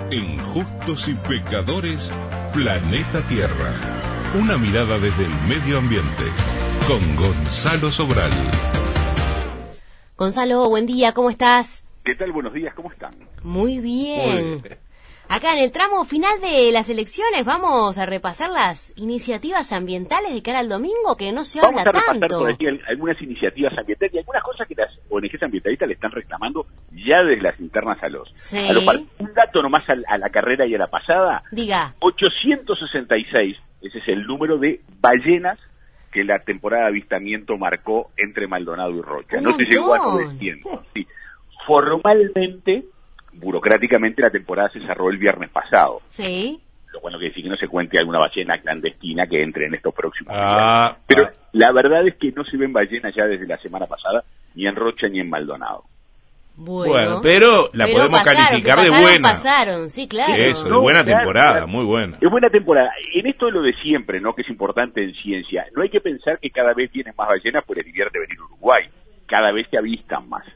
Injustos y pecadores, Planeta Tierra. Una mirada desde el medio ambiente. Con Gonzalo Sobral. Gonzalo, buen día, ¿cómo estás? ¿Qué tal? Buenos días, ¿cómo están? Muy bien. Acá en el tramo final de las elecciones vamos a repasar las iniciativas ambientales de cara al domingo, que no se habla tanto. Vamos a repasar por aquí algunas iniciativas ambientales y algunas cosas que las ONGs ambientalistas le están reclamando ya desde las internas a los un dato nomás a la carrera y a la pasada. Diga. 866, ese es el número de ballenas que la temporada de avistamiento marcó entre Maldonado y Rocha. No se llegó a 900. Sí. Formalmente, burocráticamente, la temporada se cerró el viernes pasado. Sí. Lo bueno que decir que no se cuente alguna ballena clandestina que entre en estos próximos días. Pero la verdad es que no se ven ballenas ya desde la semana pasada, ni en Rocha ni en Maldonado. Bueno, pero podemos calificar de buena. Pasaron, sí, claro. Eso, de buena temporada, muy buena. Es buena temporada. En esto es lo de siempre, ¿no? Que es importante en ciencia. No hay que pensar que cada vez vienen más ballenas por el de venir a Uruguay. Cada vez se avistan más.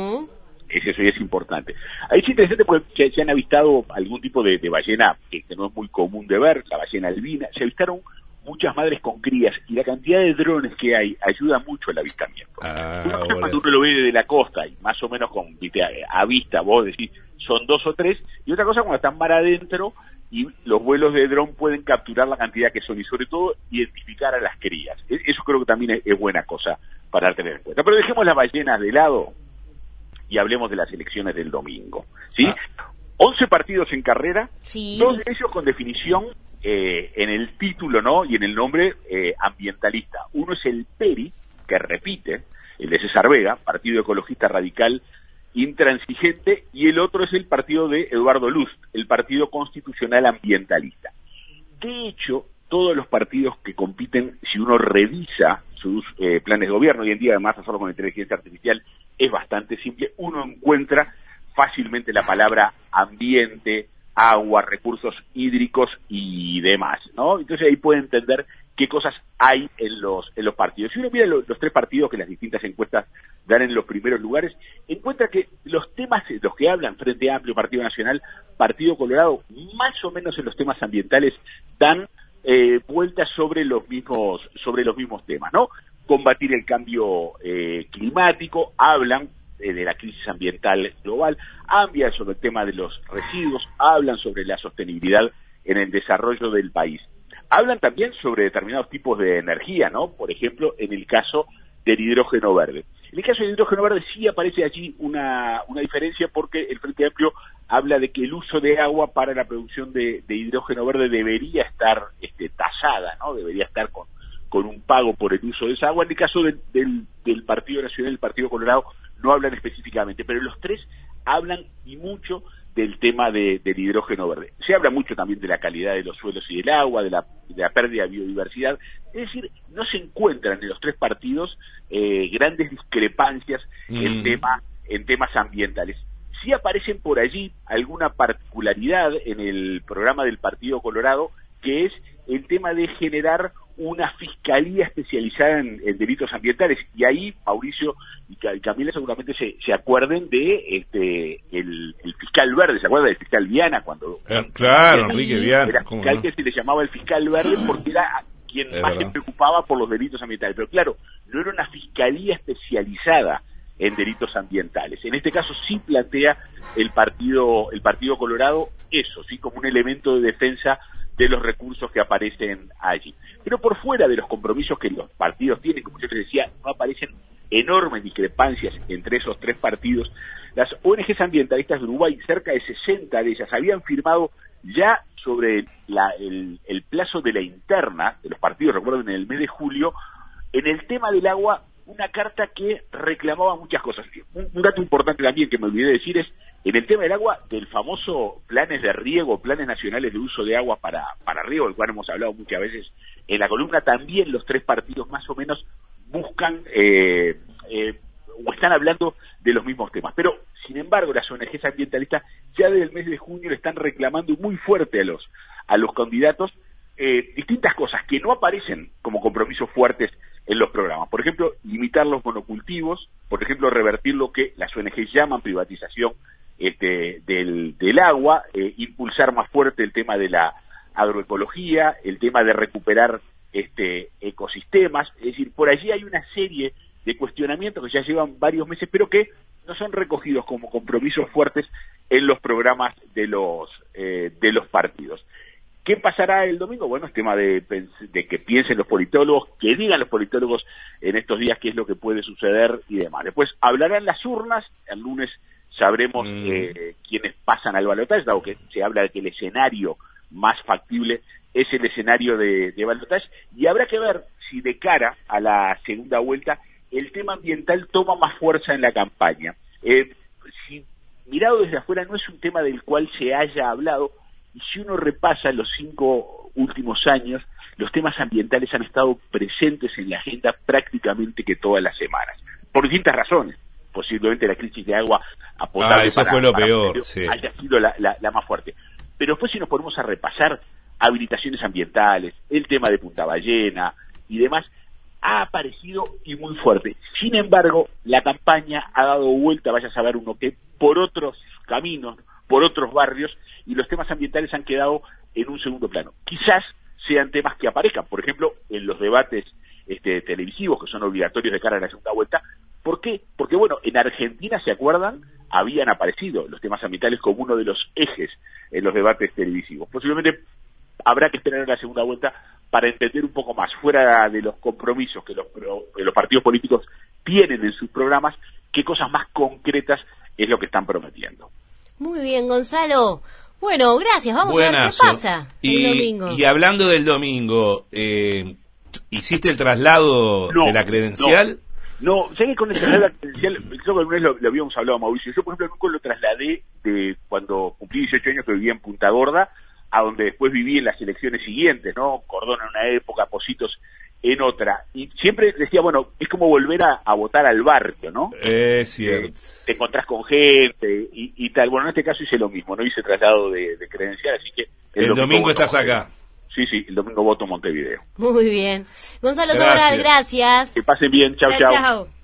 Eso ya es importante. Ahí es interesante porque se han avistado algún tipo de ballena que no es muy común de ver, la ballena albina. Se avistaron muchas madres con crías y la cantidad de drones que hay ayuda mucho al avistamiento. Una cosa cuando uno lo ve desde la costa y más o menos a vista, vos decís, son 2 o 3, y otra cosa cuando están mar adentro y los vuelos de dron pueden capturar la cantidad que son y sobre todo identificar a las crías. Eso creo que también es buena cosa para tener en cuenta. Pero dejemos las ballenas de lado y hablemos de las elecciones del domingo, ¿sí? 11 partidos en carrera, sí. 2 de ellos con definición en el título, ¿no? Y en el nombre ambientalista. Uno es el PERI, que repite, el de César Vega, Partido Ecologista Radical Intransigente, y el otro es el partido de Eduardo Luz, el Partido Constitucional Ambientalista. De hecho, todos los partidos que compiten, si uno revisa sus planes de gobierno, hoy en día además solo con inteligencia artificial es bastante simple, uno encuentra fácilmente la palabra ambiente, agua, recursos hídricos y demás, ¿no? Entonces ahí puede entender qué cosas hay en los partidos. Si uno mira los 3 partidos que las distintas encuestas dan en los primeros lugares, encuentra que los temas, los que hablan, Frente Amplio, Partido Nacional, Partido Colorado, más o menos en los temas ambientales dan vueltas sobre los mismos temas, ¿no? Combatir el cambio climático, hablan de la crisis ambiental global, hablan sobre el tema de los residuos, hablan sobre la sostenibilidad en el desarrollo del país. Hablan también sobre determinados tipos de energía, ¿no? Por ejemplo, en el caso del hidrógeno verde. En el caso del hidrógeno verde sí aparece allí una diferencia porque el Frente Amplio habla de que el uso de agua para la producción de hidrógeno verde debería estar tasada, ¿no? Debería estar con un pago por el uso de esa agua. En el caso del Partido Nacional y el Partido Colorado no hablan específicamente, pero los 3 hablan y mucho del tema del hidrógeno verde. Se habla mucho también de la calidad de los suelos y del agua, de la pérdida de biodiversidad. Es decir, no se encuentran en los 3 partidos grandes discrepancias en temas ambientales. Sí aparecen por allí alguna particularidad en el programa del Partido Colorado, que es el tema de generar una fiscalía especializada en delitos ambientales. Y ahí Mauricio y Camila seguramente se acuerden de el fiscal verde. ¿Se acuerdan del fiscal Viana? Claro, Enrique Viana. Era fiscal que se le llamaba el fiscal verde porque era quien más se preocupaba por los delitos ambientales. Pero claro, no era una fiscalía especializada en delitos ambientales. En este caso sí plantea el Partido Colorado eso, sí, como un elemento de defensa de los recursos que aparecen allí. Pero por fuera de los compromisos que los partidos tienen, como yo les decía, no aparecen enormes discrepancias entre esos 3 partidos. Las ONGs ambientalistas de Uruguay, cerca de 60 de ellas, habían firmado ya sobre el plazo de la interna de los partidos, recuerden, en el mes de julio, en el tema del agua, una carta que reclamaba muchas cosas. Un dato importante también que me olvidé de decir es, en el tema del agua, del famoso planes de riego, planes nacionales de uso de agua para riego, del cual hemos hablado muchas veces en la columna, también los 3 partidos más o menos buscan o están hablando de los mismos temas. Pero, sin embargo, las ONGs ambientalistas ya desde el mes de junio le están reclamando muy fuerte a los candidatos distintas cosas que no aparecen como compromisos fuertes en los programas. Por ejemplo, limitar los monocultivos, por ejemplo, revertir lo que las ONG llaman privatización del agua, impulsar más fuerte el tema de la agroecología, el tema de recuperar ecosistemas. Es decir, por allí hay una serie de cuestionamientos que ya llevan varios meses, pero que no son recogidos como compromisos fuertes en los programas de los partidos. ¿Qué pasará el domingo? Bueno, es tema de que piensen los politólogos, que digan los politólogos en estos días qué es lo que puede suceder y demás. Después hablarán las urnas, el lunes sabremos quiénes pasan al balotaje, dado que se habla de que el escenario más factible es el escenario de balotaje, y habrá que ver si de cara a la segunda vuelta el tema ambiental toma más fuerza en la campaña. Si mirado desde afuera no es un tema del cual se haya hablado, y si uno repasa los 5 últimos años, los temas ambientales han estado presentes en la agenda prácticamente que todas las semanas, por distintas razones. Posiblemente la crisis de agua potable eso fue lo peor, sí, haya sido la más fuerte. Pero después, si nos ponemos a repasar habilitaciones ambientales, el tema de Punta Ballena y demás, ha aparecido y muy fuerte. Sin embargo, la campaña ha dado vuelta, vaya a saber uno qué, por otros caminos, por otros barrios, y los temas ambientales han quedado en un segundo plano. Quizás sean temas que aparezcan, por ejemplo, en los debates televisivos, que son obligatorios de cara a la segunda vuelta. ¿Por qué? Porque, bueno, en Argentina, ¿se acuerdan?, habían aparecido los temas ambientales como uno de los ejes en los debates televisivos. Posiblemente habrá que esperar a la segunda vuelta para entender un poco más, fuera de los compromisos que los partidos políticos tienen en sus programas, qué cosas más concretas es lo que están prometiendo. Muy bien, Gonzalo. Bueno, gracias. Vamos a ver qué pasa el domingo. Y hablando del domingo, ¿hiciste el traslado de la credencial? No, sé que con el traslado de la credencial, creo que alguna vez lo habíamos hablado, Mauricio. Yo, por ejemplo, nunca lo trasladé de cuando cumplí 18 años, que vivía en Punta Gorda, a donde después viví en las elecciones siguientes, ¿no? Cordón en una época, Pocitos en otra. Y siempre decía, bueno, es como volver a votar al barrio, ¿no? Es cierto. Te encontrás con gente y tal. Bueno, en este caso hice lo mismo, no hice traslado de credencial, así que... El domingo estás acá. Sí, el domingo voto Montevideo. Muy bien. Gonzalo Sobral, gracias. Que pasen bien, chau. Chao.